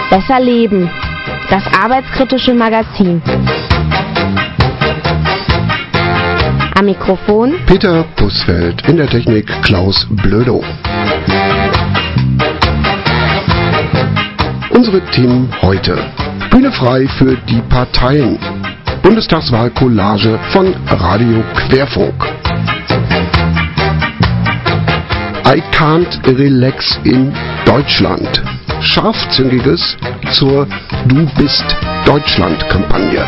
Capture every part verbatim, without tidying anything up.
Besser leben. Das arbeitskritische Magazin. Am Mikrofon Peter Pußfeld, in der Technik Klaus Blödo. Unsere Themen heute. Bühne frei für die Parteien. Bundestagswahl-Collage von Radio Querfunk. I can't relax in Deutschland. Scharfzüngiges zur Du bist Deutschland-Kampagne.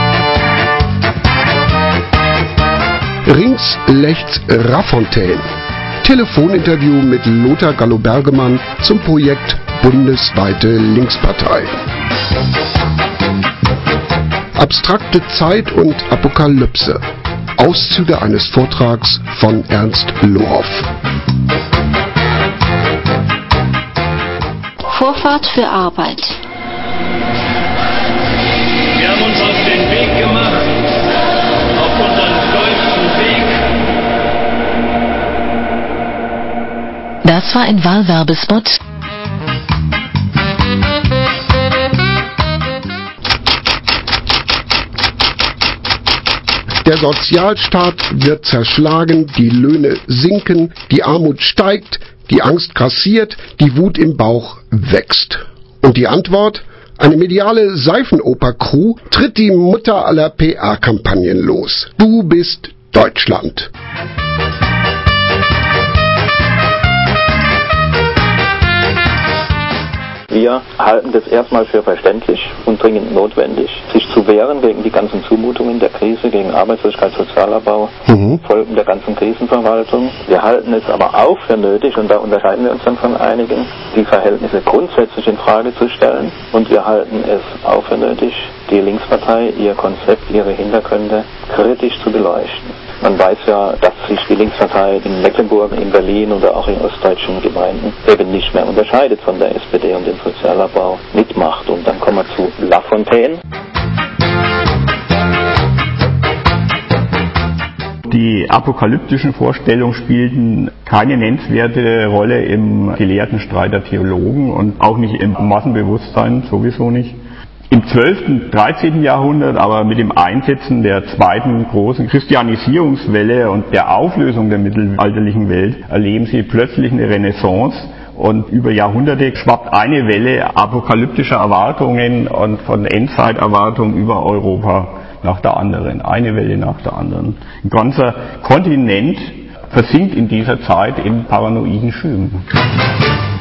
Rings Lechts Raffontaine. Telefoninterview mit Lothar Gallo-Bergemann zum Projekt Bundesweite Linkspartei. Abstrakte Zeit und Apokalypse. Auszüge eines Vortrags von Ernst Lohoff. Vorfahrt für Arbeit. Wir haben uns auf den Weg gemacht, auf unseren stolzen Weg. Das war ein Wahlwerbespot. Der Sozialstaat wird zerschlagen, die Löhne sinken, die Armut steigt, die Angst grassiert, die Wut im Bauch wächst. Und die Antwort? Eine mediale Seifenoper-Crew tritt die Mutter aller P R-Kampagnen los. Du bist Deutschland. Wir halten das erstmal für verständlich und dringend notwendig, sich zu wehren gegen die ganzen Zumutungen der Krise, gegen Arbeitslosigkeit, Sozialabbau, mhm. Folgen der ganzen Krisenverwaltung. Wir halten es aber auch für nötig, und da unterscheiden wir uns dann von einigen, die Verhältnisse grundsätzlich in Frage zu stellen. Und wir halten es auch für nötig, die Linkspartei, ihr Konzept, ihre Hintergründe kritisch zu beleuchten. Man weiß ja, dass sich die Linkspartei in Mecklenburg, in Berlin oder auch in ostdeutschen Gemeinden eben nicht mehr unterscheidet von der S P D und dem Sozialabbau mitmacht. Und dann kommen wir zu Lafontaine. Die apokalyptischen Vorstellungen spielten keine nennenswerte Rolle im gelehrten Streit der Theologen und auch nicht im Massenbewusstsein, sowieso nicht. Im zwölften, dreizehnten Jahrhundert, aber mit dem Einsetzen der zweiten großen Christianisierungswelle und der Auflösung der mittelalterlichen Welt erleben sie plötzlich eine Renaissance, und über Jahrhunderte schwappt eine Welle apokalyptischer Erwartungen und von Endzeiterwartungen über Europa nach der anderen, eine Welle nach der anderen. Ein ganzer Kontinent versinkt in dieser Zeit in paranoiden Schüben.